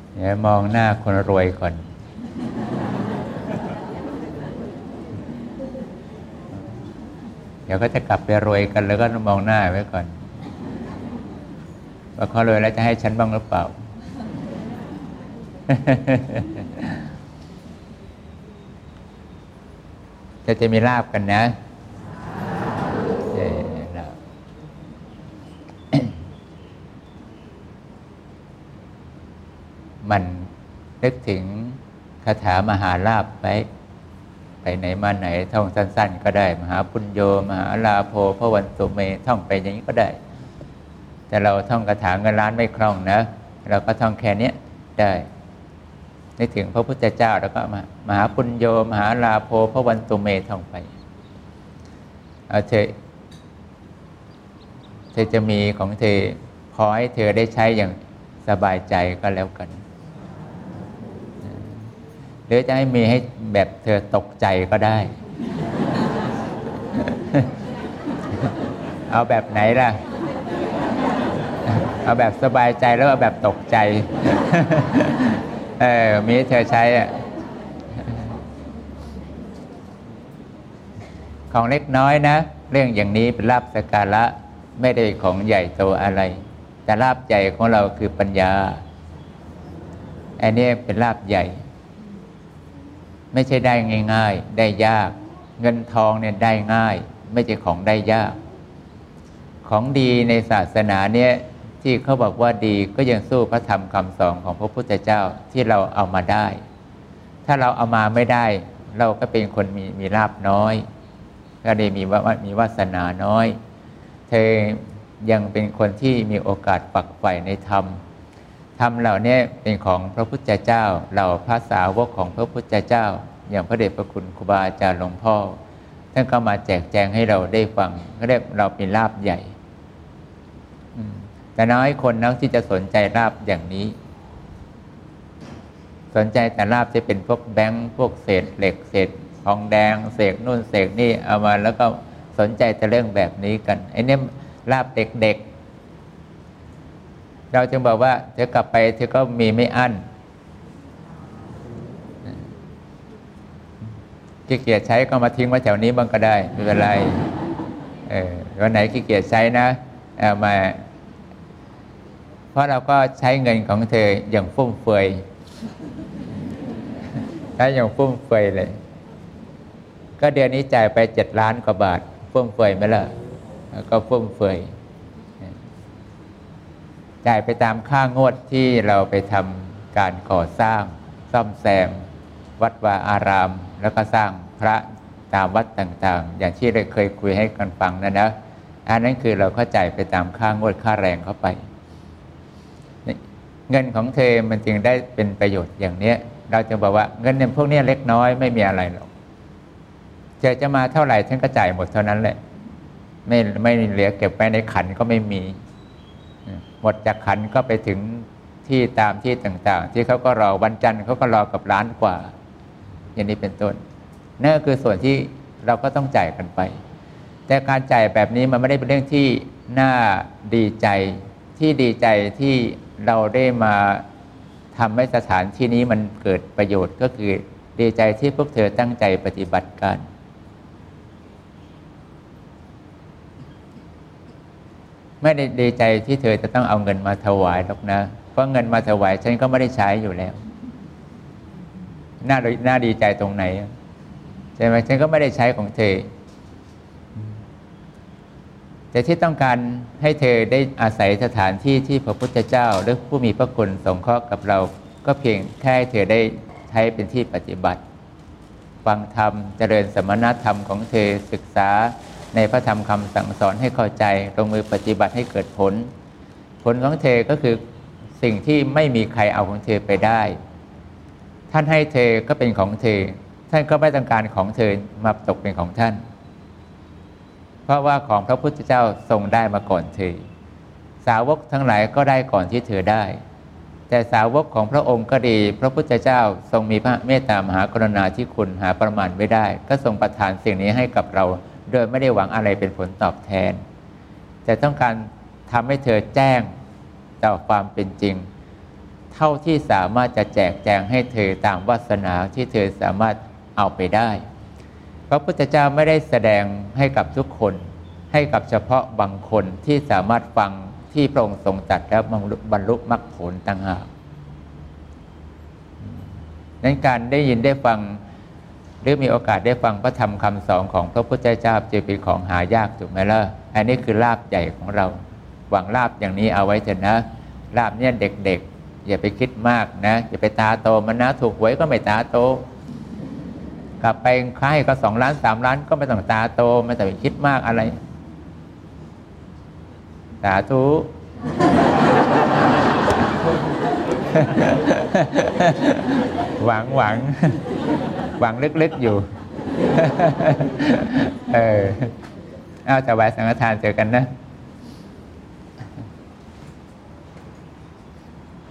เดี๋ยวมองหน้าคนรวยก่อนเดี๋ยวก็จะกลับไปรวยกันแล้วก็มองหน้าไว้ก่อนว่าเขารวยแล้วจะให้ฉันบ้างหรือเปล่า จะมีลาภกันนะมันนึกถึงคาถามหาลาภไปไหนมาไหนท่องสั้นๆก็ได้มหาปุญโญมหาลาโภพวันตุเมท่องไปอย่างนี้ก็ได้แต่เราท่องคาถาเงินล้านไม่คล่องนะเราก็ท่องแค่นี้ได้นึกถึงพระพุทธเจ้าแล้วก็มหาปุญโญมหาลาโภพวันตุเมท่องไปเอาเธอจะมีของเธอขอให้เธอได้ใช้อย่างสบายใจก็แล้วกันหรือจะให้มีให้แบบเธอตกใจก็ได้ เอาแบบไหนล่ะเอาแบบสบายใจแล้วเอาแบบตกใจ มีให้เธอใช้ของเล็กน้อยนะเรื่องอย่างนี้เป็นลาภสักการะไม่ได้ของใหญ่โตอะไรแต่ลาภใหญ่ของเราคือปัญญาอันนี้เป็นลาภใหญ่ไม่ใช่ได้ง่ายๆได้ยากเงินทองเนี่ยได้ง่ายไม่ใช่ของได้ยากของดีในศาสนาเนี่ยที่เขาบอกว่าดีก็ยังสู้พระธรรมคำสอนของพระพุทธเจ้าที่เราเอามาได้ถ้าเราเอามาไม่ได้เราก็เป็นคนมีลาภน้อยก็ได้มีวาสนาน้อยเธอยังเป็นคนที่มีโอกาสฝักใฝ่ในธรรมเหล่านี้เป็นของพระพุทธเจ้าเหล่าพระสาวกของพระพุทธเจ้าอย่างพระเดชพระคุณครูบาอาจารย์หลวงพ่อท่านก็มาแจกแจงให้เราได้ฟังก็เรียกเราเป็นลาภใหญ่แต่น้อยคนนักที่จะสนใจลาภอย่างนี้สนใจแต่ลาภจะเป็นพวกแบงค์พวกเศษเหล็กเศษทองแดงเศษนู่นเศษนี่เอามาแล้วก็สนใจแต่เรื่องแบบนี้กันไอ้นี่ลาภเด็กๆเราจึงบอกว่าเธอกลับไปเธอก็มีไม่อั้นขี้เกียจใช้ก็มาทิ้งไว้แถวนี้บ้างก็ได้ไม่เป็นไรวันไหนขี้เกียจใช้นะเอามาเพราะเราก็ใช้เงินของเธออย่างฟุ่มเฟือยใช้อย่างฟุ่มเฟือยเลยก็เดือนนี้จ่ายไป7 ล้านกว่าบาทฟุ่มเฟือยไหมล่ะก็ฟุ่มเฟือยจ่ายไปตามค่างวดที่เราไปทำการก่อสร้างซ่อมแซมวัดวาอารามแล้วก็สร้างพระตามวัดต่างๆอย่างที่เราเคยคุยให้กันฟังนะอันนั้นคือเราก็จ่ายไปตามค่างวดค่าแรงเข้าไปเงินของเธอมันจึงได้เป็นประโยชน์อย่างนี้เราจะบอกว่าเงินพวกนี้เล็กน้อยไม่มีอะไรหรอกจะมาเท่าไหร่ฉันก็จ่ายหมดเท่านั้นแหละไม่เหลือเก็บไว้ในขันก็ไม่มีหมดจากขันก็ไปถึงที่ตามที่ต่างๆที่เขาก็รอวันจันทร์เขาก็รอกับล้านกว่าอย่างนี้เป็นต้นนั่นก็คือส่วนที่เราก็ต้องจ่ายกันไปแต่การจ่ายแบบนี้มันไม่ได้เป็นเรื่องที่น่าดีใจที่เราได้มาทำให้สถานที่นี้มันเกิดประโยชน์ก็คือดีใจที่พวกเธอตั้งใจปฏิบัติกันไม่ได้ดีใจที่เธอจะต้องเอาเงินมาถวายหรอกนะเพราะเงินมาถวายฉันก็ไม่ได้ใช้อยู่แล้วน่าดีใจตรงไหนใช่ไหมฉันก็ไม่ได้ใช้ของเธอแต่ที่ต้องการให้เธอได้อาศัยสถานที่ที่พระพุทธเจ้าหรือผู้มีพระคุณสงเคราะห์กับเราก็เพียงแค่ให้เธอได้ใช้เป็นที่ปฏิบัติฟังธรรมเจริญสมณธรรมของเธอศึกษาในพระธรรมคำสั่งสอนให้เข้าใจลงมือปฏิบัติให้เกิดผลของเธอก็คือสิ่งที่ไม่มีใครเอาของเธอไปได้ท่านให้เธอก็เป็นของเธอท่านก็ไม่ต้องการของเธอมาตกเป็นของท่านเพราะว่าของพระพุทธเจ้าทรงได้มาก่อนเธอสาวกทั้งหลายก็ได้ก่อนที่เธอได้แต่สาวกของพระองค์ก็ดีพระพุทธเจ้าทรงมีพระเมตตามหากรุณาธิคุณหาประมาณไม่ได้ก็ทรงประทานสิ่งนี้ให้กับเราโดยไม่ได้หวังอะไรเป็นผลตอบแทนแต่ต้องการทำให้เธอแจ้งต่อความเป็นจริงเท่าที่สามารถจะแจกแจงให้เธอตามวาสนาที่เธอสามารถเอาไปได้พระพุทธเจ้าไม่ได้แสดงให้กับทุกคนให้กับเฉพาะบางคนที่สามารถฟังที่พระองค์ทรงตรัสแล้วบรรลุมรรคผลต่างหากนั้นการได้ยินได้ฟังหรือมีโอกาสได้ฟังพระธรรมคำสอนของพระพุทธเจ้าจะเป็นของหายากถูกไหมล่ะอันนี้คือลาภใหญ่ของเราหวังลาภอย่างนี้เอาไว้เถอะนะลาภเนี่ยเด็กๆอย่าไปคิดมากนะอย่าไปตาโตมันนะถูกหวยก็ไม่ตาโตกลับไปค่ายก็2 ล้าน3 ล้านก็ไม่ต้องตาโตไม่ต้องไปคิดมากอะไรสาธุ หวังลึกๆอยู่ เอาถวายสังฆทานเจอกันนะ